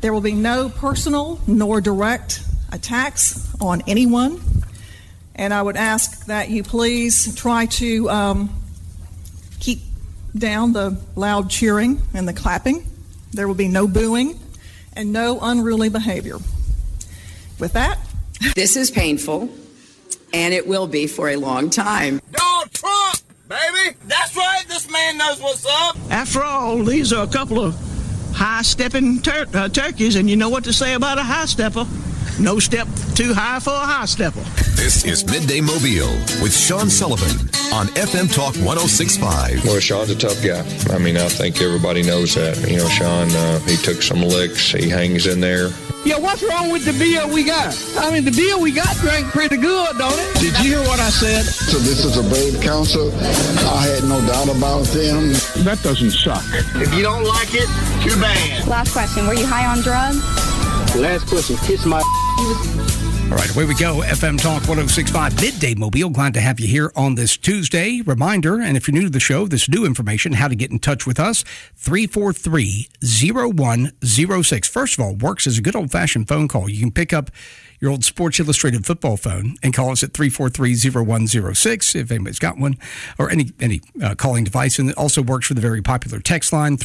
There will be no personal nor direct attacks on anyone. And I would ask that you please try to keep down the loud cheering and the clapping. There will be no booing and no unruly behavior. With that, this is painful, and it will be for a long time. Donald Trump, baby! That's right, this man knows what's up. After all, these are a couple of high-stepping turkeys, and you know what to say about a high-stepper. No step too high for a high-stepper. This is Midday Mobile with Sean Sullivan on FM Talk 106.5. Well, Sean's a tough guy. I mean, I think everybody knows that. You know, Sean, he took some licks. He hangs in there. Yeah, what's wrong with the beer we got? I mean, the beer we got drank pretty good, don't it? Did you hear what I said? So this is a brave council. I had no doubt about them. That doesn't suck. If you don't like it, too bad. Last question, were you high on drugs? Last question, kiss my... All right, away we go. FM Talk 106.5 Midday Mobile. Glad to have you here on this Tuesday. Reminder, and if you're new to the show, this new information, how to get in touch with us, 343-0106. First of all, works as a good old-fashioned phone call. You can pick up your old Sports Illustrated football phone and call us at 343-0106 if anybody's got one, or any calling device. And it also works for the very popular text line,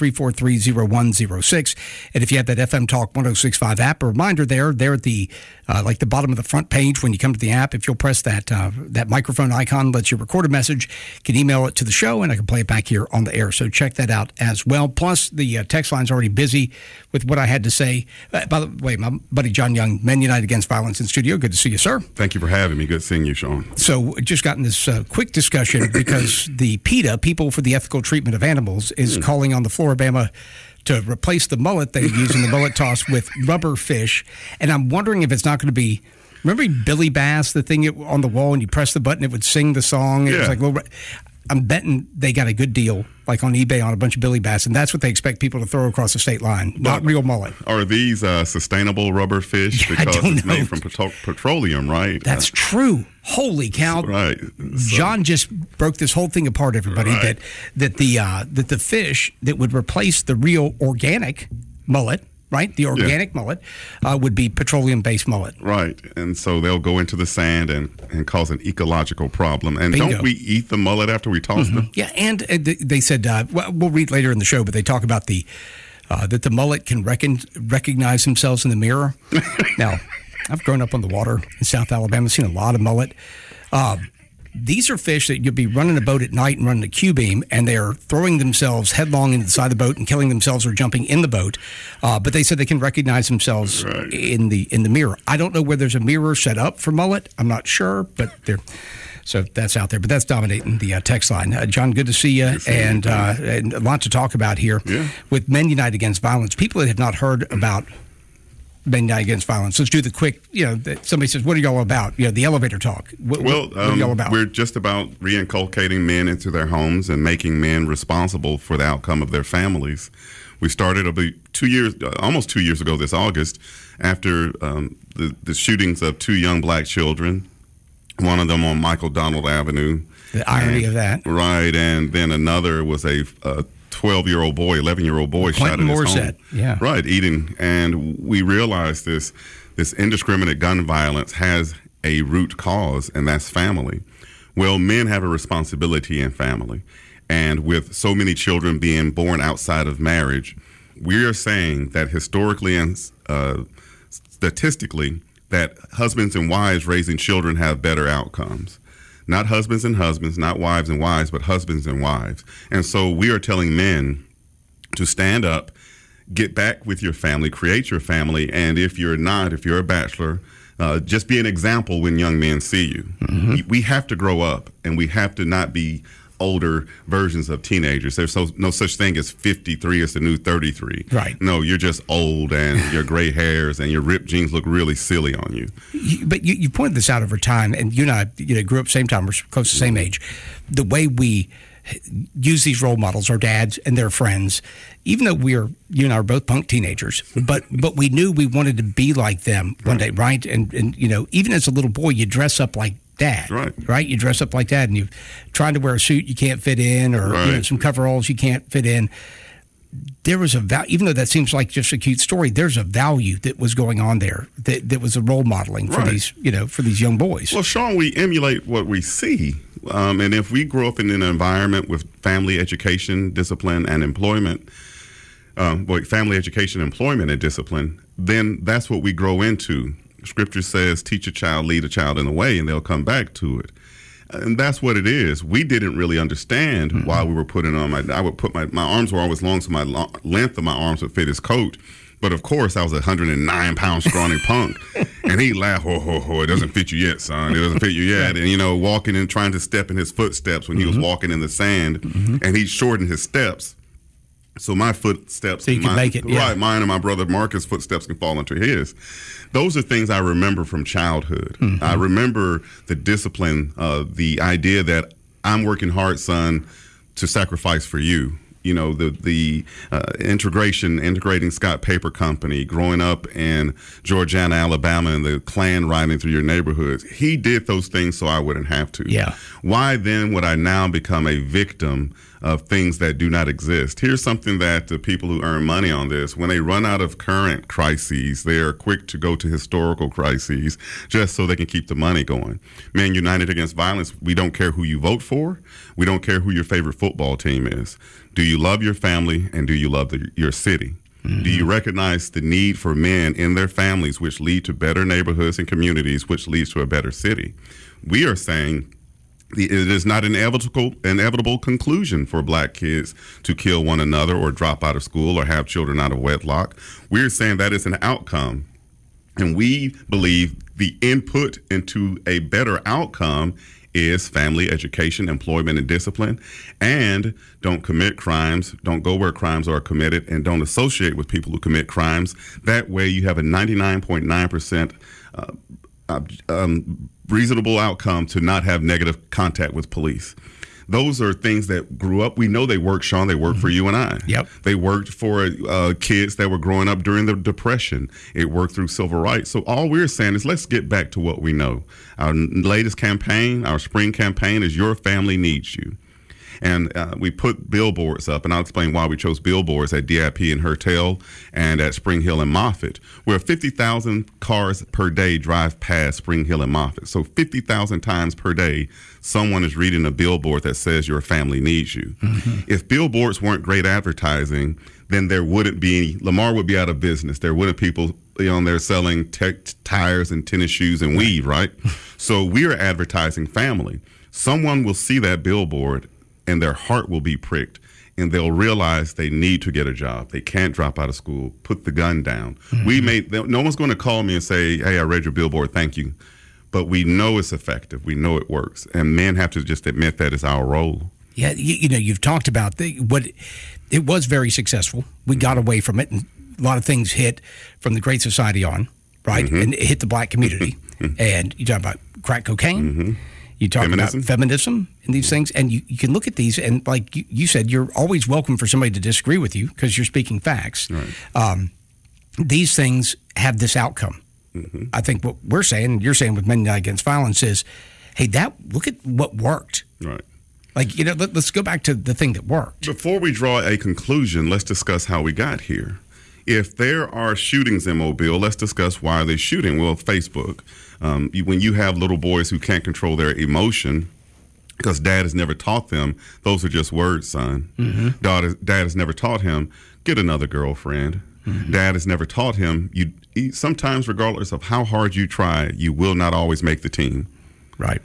343-0106. And if you have that FM Talk 106.5 app, a reminder there at the like the bottom of the front page when you come to the app, if you'll press that microphone icon, lets you record a message, can email it to the show, and I can play it back here on the air. So check that out as well. Plus, the text line's already busy with what I had to say. By the way, my buddy John Young, Men United Against Violence in studio. Good to see you, sir. Thank you for having me. Good seeing you, Sean. So just gotten this quick discussion because the PETA, People for the Ethical Treatment of Animals, is calling on the Floribama to replace the mullet they use in the mullet toss with rubber fish. And I'm wondering if it's not going to be, remember Billy Bass, the thing on the wall, and you press the button, it would sing the song? It was like little, I'm betting they got a good deal, like on eBay, on a bunch of Billy Bass, and that's what they expect people to throw across the state line, not real mullet. Are these sustainable rubber fish? Because it's made from petroleum, right? That's true. Holy cow! Right. John just broke this whole thing apart, everybody. Right. That the fish that would replace the real organic mullet, right? The organic mullet would be petroleum-based mullet. Right. And so they'll go into the sand and cause an ecological problem. And Bingo. Don't we eat the mullet after we toss them? Yeah, and they said, we'll read later in the show, but they talk about that the mullet can recognize themselves in the mirror. Now, I've grown up on the water in South Alabama, seen a lot of mullet. These are fish that you'll be running a boat at night and running a Q-beam, and they're throwing themselves headlong into the side of the boat and killing themselves or jumping in the boat. But they said they can recognize themselves in the mirror. I don't know where there's a mirror set up for mullet. I'm not sure, but so that's out there. But that's dominating the text line. John, good to see you, and a lot to talk about here with Men United Against Violence. People that have not heard about Men United Against Violence. Let's do the quick, somebody says, what are y'all about? The elevator talk. What are y'all about? We're just about reinculcating men into their homes and making men responsible for the outcome of their families. We started almost 2 years ago this August, after the shootings of two young black children, one of them on Michael Donald Avenue. The irony of that. Right, and then another was a 12-year-old boy, 11-year-old boy shot in his home. Yeah. Right, eating. And we realized this indiscriminate gun violence has a root cause, and that's family. Well, men have a responsibility in family. And with so many children being born outside of marriage, we are saying that historically and statistically, that husbands and wives raising children have better outcomes. Not husbands and husbands, not wives and wives, but husbands and wives. And so we are telling men to stand up, get back with your family, create your family, and if you're a bachelor, just be an example when young men see you. Mm-hmm. We have to grow up, and we have to not be older versions of teenagers. There's no such thing as 53 is the new 33. Right. No, you're just old, and your gray hairs and your ripped jeans look really silly on you. But you pointed this out over time, and you and I grew up same time, we're close to the same age. The way we use these role models, our dads and their friends, even though you and I are both punk teenagers, but we knew we wanted to be like them one day, right? And even as a little boy, you dress up like dad, right? You dress up like dad, and you're trying to wear a suit you can't fit in, or some coveralls you can't fit in. there was a value, even though that seems like just a cute story, there's a value that was going on there that was a role modeling for these, for these young boys. Well, Sean, we emulate what we see. And if we grow up in an environment with family education, discipline, and employment, family education, employment, and discipline, then that's what we grow into. Scripture says, teach a child, lead a child in the way, and they'll come back to it. And that's what it is. We didn't really understand why we were putting on I would put my arms were always long, so my length of my arms would fit his coat. But of course, I was a 109-pound scrawny punk. And he'd laugh, ho, it doesn't fit you yet, son. It doesn't fit you yet. And, walking and trying to step in his footsteps when he was walking in the sand. And he'd shorten his steps. So my footsteps, so you can make it, right? Mine and my brother Marcus' footsteps can fall into his. Those are things I remember from childhood. I remember the discipline, the idea that I'm working hard, son, to sacrifice for you. The integrating Scott Paper Company, growing up in Georgiana, Alabama, and the Klan riding through your neighborhoods. He did those things so I wouldn't have to. Yeah. Why then would I now become a victim of things that do not exist? Here's something that the people who earn money on this, when they run out of current crises, they are quick to go to historical crises just so they can keep the money going. Men United Against Violence, we don't care who you vote for. We don't care who your favorite football team is. Do you love your family, and do you love your city? Do you recognize the need for men in their families, which lead to better neighborhoods and communities, which leads to a better city? We are saying it is not an inevitable conclusion for black kids to kill one another or drop out of school or have children out of wedlock. We're saying that is an outcome. And we believe the input into a better outcome is family education, employment, and discipline. And don't commit crimes, don't go where crimes are committed, and don't associate with people who commit crimes. That way you have a 99.9% reasonable outcome to not have negative contact with police. Those are things that grew up. We know they work, Sean. They work for you and I. Yep. They worked for kids that were growing up during the Depression. It worked through civil rights. So all we're saying is let's get back to what we know. Our latest campaign, our spring campaign, is Your Family Needs You. And we put billboards up, and I'll explain why we chose billboards at DIP and Hertel and at Spring Hill and Moffett, where 50,000 cars per day drive past Spring Hill and Moffett. So 50,000 times per day, someone is reading a billboard that says your family needs you. If billboards weren't great advertising, then there wouldn't be, Lamar would be out of business. There wouldn't people on there selling tires and tennis shoes and weed, right? So we are advertising family. Someone will see that billboard and their heart will be pricked, and they'll realize they need to get a job. They can't drop out of school, put the gun down. No one's going to call me and say, hey, I read your billboard, thank you. But we know it's effective. We know it works. And men have to just admit that is our role. Yeah, you've talked about it was very successful. We got away from it, and a lot of things hit from the Great Society on, right? And it hit the black community. And you talk about crack cocaine. You talk about feminism and these things, and you can look at these, and like you said, you're always welcome for somebody to disagree with you because you're speaking facts. Right. These things have this outcome. I think what we're saying, and you're saying with Men United Against Violence is, hey, look at what worked. Right. Like, let's go back to the thing that worked. Before we draw a conclusion, let's discuss how we got here. If there are shootings in Mobile, let's discuss why they're shooting. Well, Facebook. When you have little boys who can't control their emotion because dad has never taught them, those are just words, son. Dad has never taught him, get another girlfriend. Dad has never taught him, sometimes regardless of how hard you try, you will not always make the team. Right.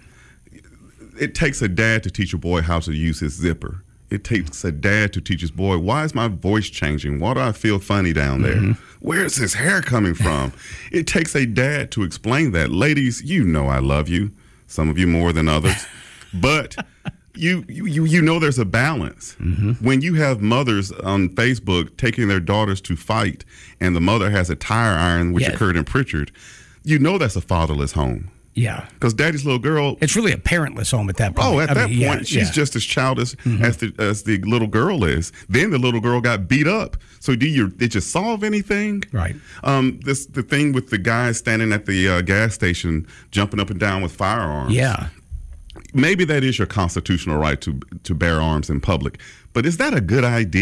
It takes a dad to teach a boy how to use his zipper. It takes a dad to teach his boy, why is my voice changing? Why do I feel funny down there? Where is his hair coming from? It takes a dad to explain that. Ladies, you know I love you. Some of you more than others. But you know there's a balance. When you have mothers on Facebook taking their daughters to fight and the mother has a tire iron, which occurred in Pritchard, you know that's a fatherless home. Yeah. Because daddy's little girl... It's really a parentless home at that point. Oh, at that point, she's just as childish as the little girl is. Then the little girl got beat up. So did you solve anything? Right. The thing with the guy standing at the gas station jumping up and down with firearms. Yeah. Maybe that is your constitutional right to bear arms in public. But is that a good idea?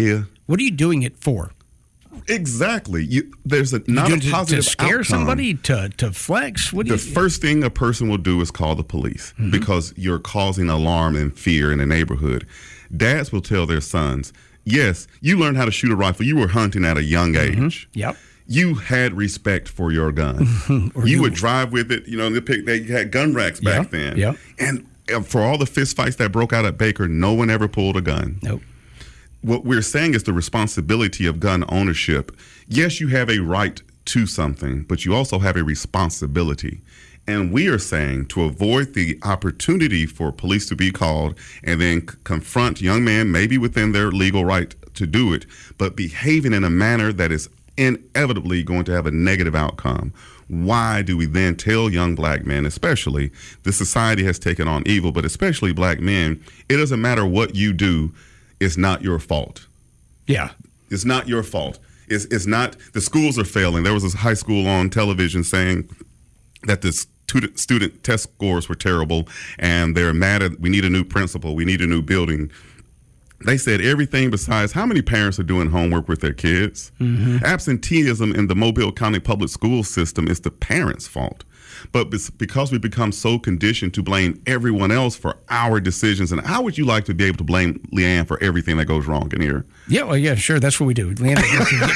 What are you doing it for? Exactly. There's not a positive to scare outcome. somebody, to flex. First thing a person will do is call the police because you're causing alarm and fear in the neighborhood. Dads will tell their sons, yes, you learned how to shoot a rifle. You were hunting at a young age. Yep. You had respect for your gun. You would drive with it. You know, they had gun racks back then. Yep. And for all the fist fights that broke out at Baker, no one ever pulled a gun. Nope. What we're saying is the responsibility of gun ownership. Yes, you have a right to something, but you also have a responsibility. And we are saying to avoid the opportunity for police to be called and then confront young men, maybe within their legal right to do it, but behaving in a manner that is inevitably going to have a negative outcome. Why do we then tell young black men, especially, the society has taken on evil, but especially black men, it doesn't matter what you do, it's not your fault. Yeah. It's not your fault. It's not, the schools are failing. There was this high school on television saying that the student test scores were terrible and they're mad at, we need a new principal, we need a new building. They said everything besides how many parents are doing homework with their kids. Absenteeism in the Mobile County public school system is the parents' fault. But because we become so conditioned to blame everyone else for our decisions, and how would you like to be able to blame Leanne for everything that goes wrong in here? Yeah, well, yeah, sure. That's what we do. Leanne,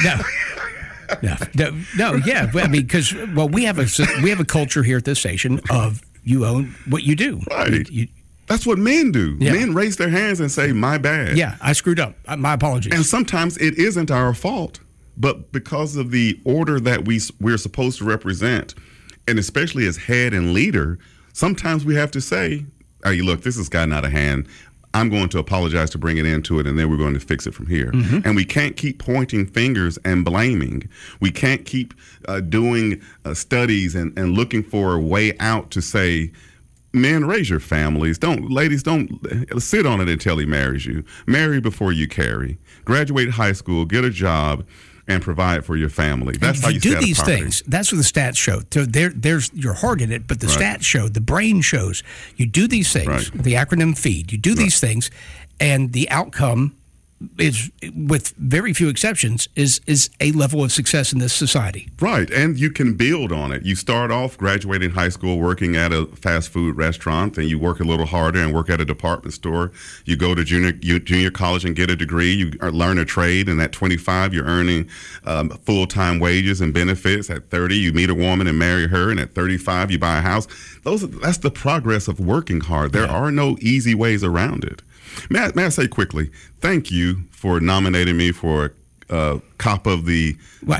no, yeah. I mean, because we have a culture here at this station of you own what you do. Right. That's what men do. Yeah. Men raise their hands and say, my bad. Yeah, I screwed up. My apologies. And sometimes it isn't our fault, but because of the order that we're supposed to represent, and especially as head and leader, sometimes we have to say, hey, look, this has gotten out of hand. I'm going to apologize to bring it into it, and then we're going to fix it from here. And we can't keep pointing fingers and blaming. We can't keep doing studies and looking for a way out to say, men, raise your families. Ladies, don't sit on it until he marries you. Marry before you carry. Graduate high school, get a job, and provide for your family. That's how you do these things. That's what the stats show. So there's your heart in it, but the stats show, the brain shows. You do these things. The acronym FEED. You do these things, and the outcome is, with very few exceptions, is a level of success in this society. Right, and you can build on it. You start off graduating high school working at a fast food restaurant, then you work a little harder and work at a department store. You go to junior college and get a degree. You learn a trade, and at 25, you're earning full-time wages and benefits. At 30, you meet a woman and marry her, and at 35, you buy a house. That's the progress of working hard. There are no easy ways around it. May I say quickly, thank you for nominating me for Cop of the Best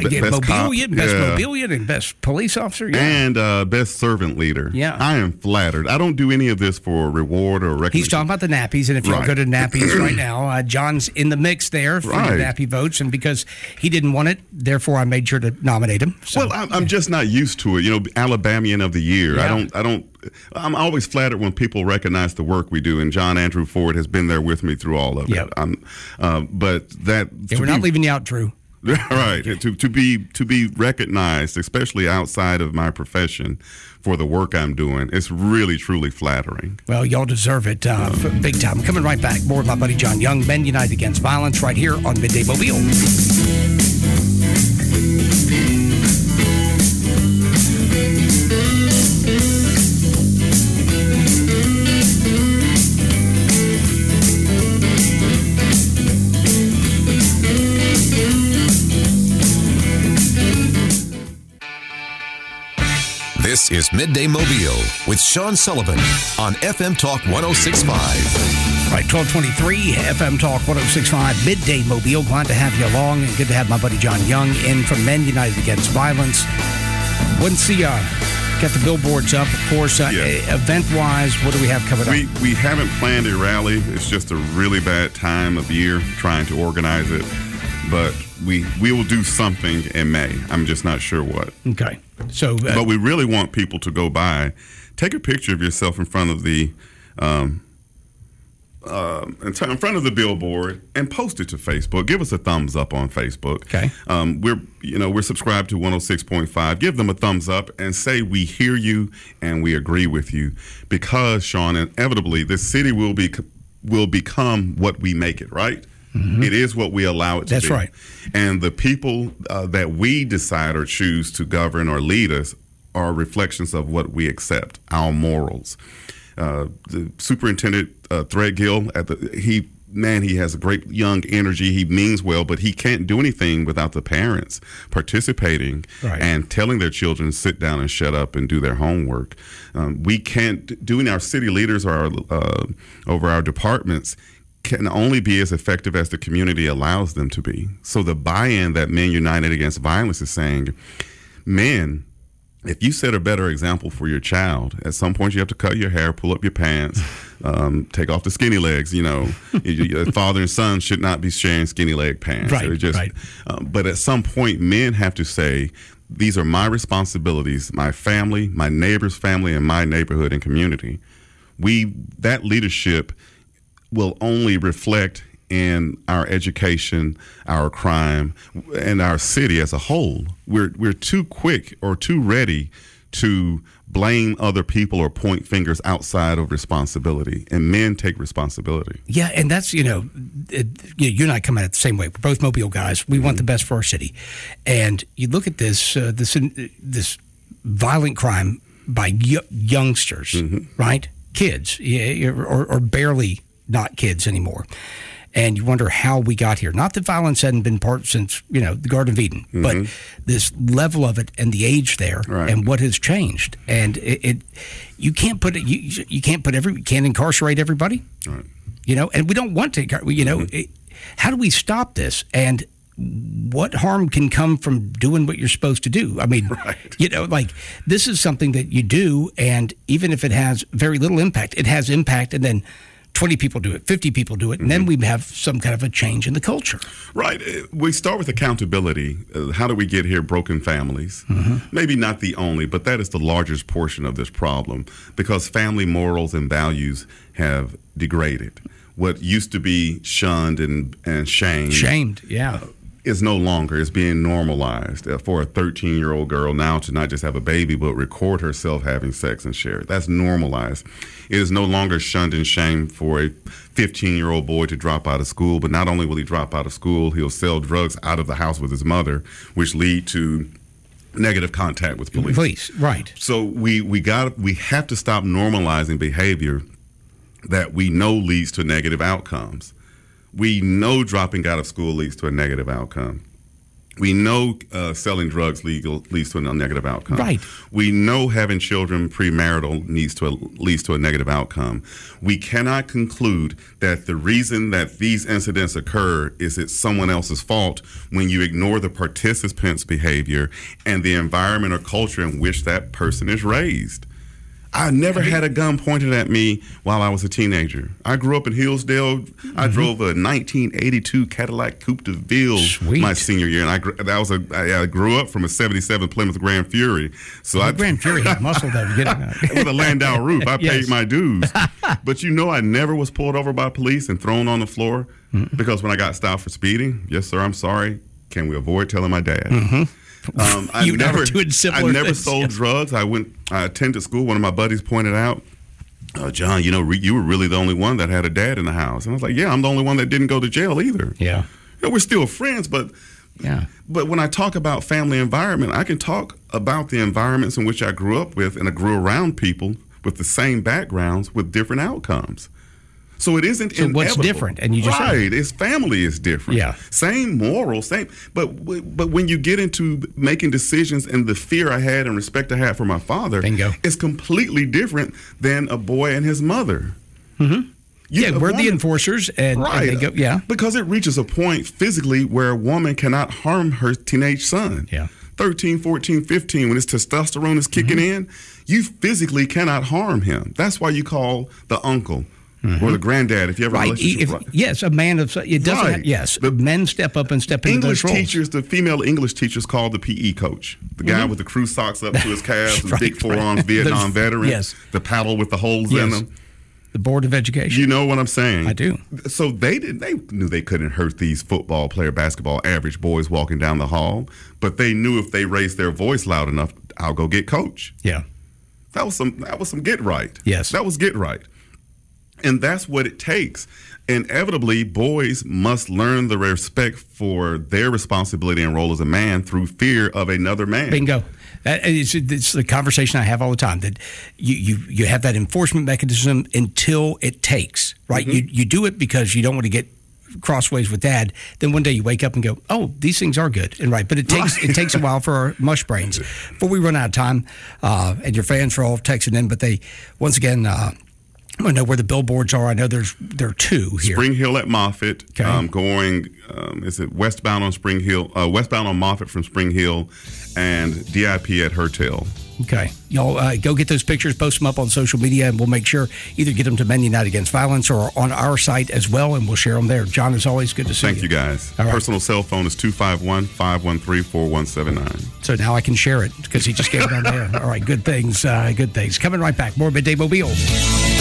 Mobilian and Best Police Officer. Yeah. And Best Servant Leader. Yeah. I am flattered. I don't do any of this for reward or recognition. He's talking about the nappies, and if you'll go to nappies right now, John's in the mix there for the nappy votes, and because he didn't want it, therefore I made sure to nominate him. So, well, I'm just not used to it. You know, Alabamian of the Year. Yeah. I'm always flattered when people recognize the work we do, and John Andrew Ford has been there with me through all of it. But that we're not leaving you out, Drew. Right, to be recognized, especially outside of my profession, for the work I'm doing, it's really truly flattering. Well, y'all deserve it, big time. Coming right back, more with my buddy John Young, Men United Against Violence, right here on Midday Mobile. This is Midday Mobile with Sean Sullivan on FM Talk 106.5. Right, 1223 FM Talk 106.5, Midday Mobile. Glad to have you along, and good to have my buddy John Young in from Men United Against Violence. Once got the billboards up, of course. Event-wise, what do we have coming up? We haven't planned a rally. It's just a really bad time of year trying to organize it. But we will do something in May. I'm just not sure what. Okay. So, but we really want people to go by, take a picture of yourself in front of the in front of the billboard and post it to Facebook. Give us a thumbs up on Facebook. Okay. We're subscribed to 106.5. Give them a thumbs up and say we hear you and we agree with you, because Sean, inevitably this city will become what we make it. Right. It is what we allow it to be. That's right. And the people that we decide or choose to govern or lead us are reflections of what we accept, our morals. The superintendent, Threadgill, he has a great young energy. He means well, but he can't do anything without the parents participating and telling their children sit down and shut up and do their homework. We can't, doing our city leaders or over our departments can only be as effective as the community allows them to be. So the buy-in that Men United Against Violence is saying, men, if you set a better example for your child, at some point you have to cut your hair, pull up your pants, take off the skinny legs. Father and son should not be sharing skinny leg pants. Right. But at some point, men have to say, these are my responsibilities, my family, my neighbor's family, and my neighborhood and community. That leadership will only reflect in our education, our crime, and our city as a whole. We're too quick or too ready to blame other people or point fingers outside of responsibility, and men take responsibility. Yeah, and that's, you and I come at it the same way. We're both Mobile guys. We want the best for our city. And you look at this violent crime by youngsters, right? Kids, or barely not kids anymore. And you wonder how we got here. Not that violence hadn't been part since, the Garden of Eden, but this level of it and the age there and what has changed. And you can't put it, you can't incarcerate everybody, and we don't want to, how do we stop this? And what harm can come from doing what you're supposed to do? I mean, this is something that you do, and even if it has very little impact, it has impact, and then 20 people do it, 50 people do it, and then we have some kind of a change in the culture. Right. We start with accountability. How do we get here? Broken families. Maybe not the only, but that is the largest portion of this problem, because family morals and values have degraded. What used to be shunned and shamed, is no longer. It's being normalized for a 13-year-old girl now to not just have a baby, but record herself having sex and share it. That's normalized. It is no longer shunned and shamed for a 15-year-old boy to drop out of school, but not only will he drop out of school, he'll sell drugs out of the house with his mother, which lead to negative contact with police. Right. So we have to stop normalizing behavior that we know leads to negative outcomes. We know dropping out of school leads to a negative outcome. We know selling drugs leads to a negative outcome. Right. We know having children premarital leads to a negative outcome. We cannot conclude that the reason that these incidents occur is it's someone else's fault when you ignore the participant's behavior and the environment or culture in which that person is raised. I never had a gun pointed at me while I was a teenager. I grew up in Hillsdale. I drove a 1982 Cadillac Coupe de Ville my senior year, and I grew up from a '77 Plymouth Grand Fury. So Grand Fury had muscle though. With a Landau roof, I paid my dues. But I never was pulled over by police and thrown on the floor because when I got stopped for speeding, yes sir, I'm sorry. Can we avoid telling my dad? I never sold drugs. I attended school. One of my buddies pointed out, John, you were really the only one that had a dad in the house. And I was like, yeah, I'm the only one that didn't go to jail either. Yeah. We're still friends, but when I talk about family environment, I can talk about the environments in which I grew up with, and I grew around people with the same backgrounds with different outcomes. So it isn't inevitable. What's different? And you just right. Its family is different. Yeah. Same morals, same. But when you get into making decisions and the fear I had and respect I had for my father, bingo, it's completely different than a boy and his mother. We're the enforcers, and they go, because it reaches a point physically where a woman cannot harm her teenage son. 13, 14, 15, when his testosterone is kicking in, you physically cannot harm him. That's why you call the uncle. Or the granddad, if you ever yes, a man of it doesn't. The men step up and step into those roles. English teachers, the female English teachers, called the PE coach, the guy with the crew socks up to his calves, the big forearms, Vietnam veteran, the paddle with the holes in them. The Board of Education. You know what I'm saying? I do. So they knew they couldn't hurt these football player, basketball average boys walking down the hall, but they knew if they raised their voice loud enough, I'll go get coach. Yeah, that was some get right. Yes, that was get right. And that's what it takes. Inevitably, boys must learn the respect for their responsibility and role as a man through fear of another man. Bingo. It's the conversation I have all the time, that you have that enforcement mechanism until it takes, right? Mm-hmm. You do it because you don't want to get crossways with dad. Then one day you wake up and go, oh, these things are good and right. But it takes a while for our mush brains. Before we run out of time, and your fans are all texting in, but they, once again, I know where the billboards are. I know there are two here. Spring Hill at Moffett, okay. Going, is it westbound on Spring Hill, westbound on Moffett from Spring Hill, and DIP at Hertel. Okay. Y'all go get those pictures, post them up on social media, and we'll make sure either get them to Men Unite Against Violence or on our site as well, and we'll share them there. John, as always, good to see you. Thank you, guys. All right. Personal cell phone is 251-513-4179. So now I can share it because he just gave it on there. All right, good things. Coming right back. More Midday Mobile.